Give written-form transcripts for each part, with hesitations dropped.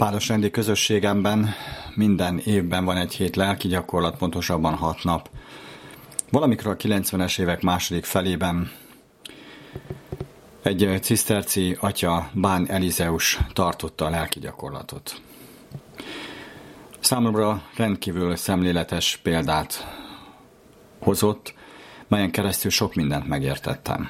Pálosrendi közösségemben minden évben van egy hét lelki gyakorlat, pontosabban 6 nap. Valamikor a 90-es évek második felében egy ciszterci atya, Bán Elizeus tartotta a lelki gyakorlatot. Számomra rendkívül szemléletes példát hozott, melyen keresztül sok mindent megértettem.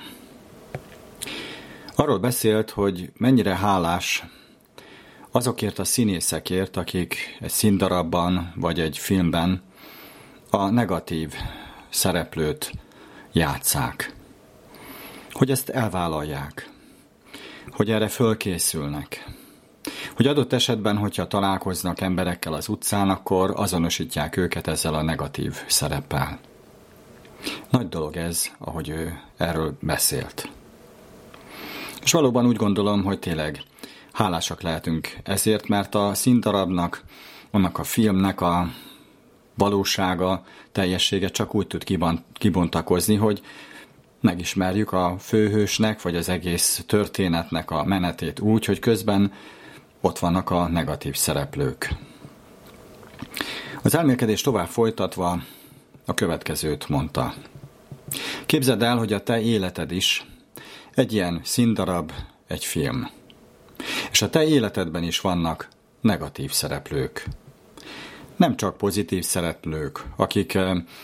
Arról beszélt, hogy mennyire hálás azokért a színészekért, akik egy színdarabban vagy egy filmben a negatív szereplőt játsszák. Hogy ezt elvállalják, hogy erre fölkészülnek, hogy adott esetben, hogyha találkoznak emberekkel az utcán, akkor azonosítják őket ezzel a negatív szereppel. Nagy dolog ez, ahogy ő erről beszélt. És valóban úgy gondolom, hogy tényleg hálásak lehetünk ezért, mert a színdarabnak, annak a filmnek a valósága, teljessége csak úgy tud kibontakozni, hogy megismerjük a főhősnek, vagy az egész történetnek a menetét úgy, hogy közben ott vannak a negatív szereplők. Az elmélkedést tovább folytatva a következőt mondta. Képzeld el, hogy a te életed is egy ilyen színdarab, egy film. És a te életedben is vannak negatív szereplők. Nem csak pozitív szereplők, akik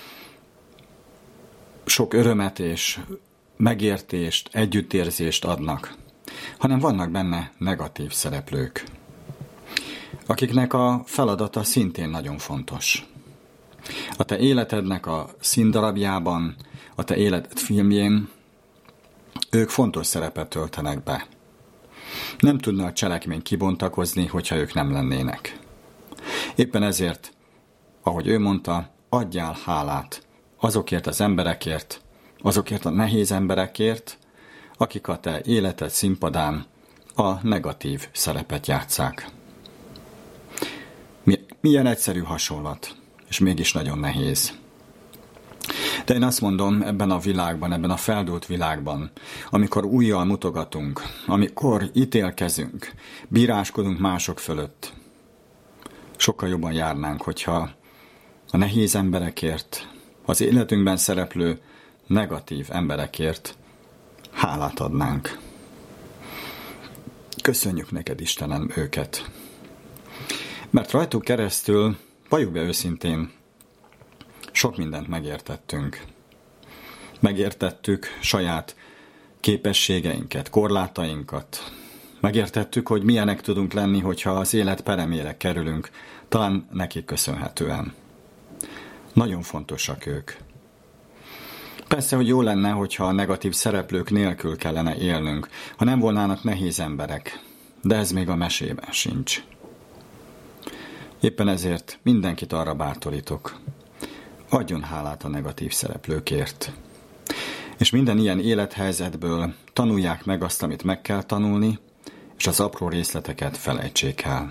sok örömet és megértést, együttérzést adnak, hanem vannak benne negatív szereplők, akiknek a feladata szintén nagyon fontos. A te életednek a színdarabjában, a te életed filmjén ők fontos szerepet töltenek be. Nem tudna a cselekmény kibontakozni, hogyha ők nem lennének. Éppen ezért, ahogy ő mondta, adjál hálát azokért az emberekért, azokért a nehéz emberekért, akik a te életed színpadán a negatív szerepet játsszák. Milyen egyszerű hasonlat, és mégis nagyon nehéz. De én azt mondom, ebben a világban, ebben a feldúlt világban, amikor ujjal mutogatunk, amikor ítélkezünk, bíráskodunk mások fölött, sokkal jobban járnánk, hogyha a nehéz emberekért, az életünkben szereplő negatív emberekért hálát adnánk. Köszönjük neked, Istenem, őket. Mert rajtuk keresztül, valljuk be őszintén, sok mindent megértettünk. Megértettük saját képességeinket, korlátainkat. Megértettük, hogy milyenek tudunk lenni, hogyha az élet peremére kerülünk, talán nekik köszönhetően. Nagyon fontosak ők. Persze, hogy jó lenne, hogyha a negatív szereplők nélkül kellene élnünk, ha nem volnának nehéz emberek, de ez még a mesében sincs. Éppen ezért mindenkit arra bátorítok, adjon hálát a negatív szereplőkért. És minden ilyen élethelyzetből tanulják meg azt, amit meg kell tanulni, és az apró részleteket felejtsék el.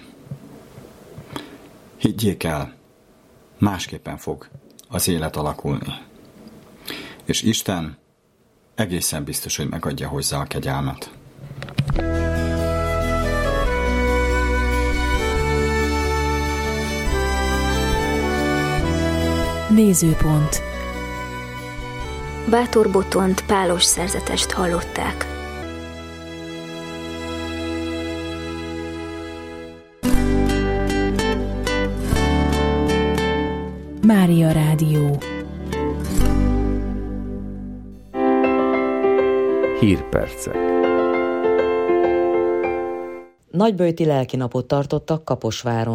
Higgyék el, másképpen fog az élet alakulni. És Isten egészen biztos, hogy megadja hozzá a kegyelmet. Nézőpont. Bátor Botont pálos szerzetest hallották. Mária Rádió. Hírpercek. Nagyböjti lelkinapot tartottak Kaposváron.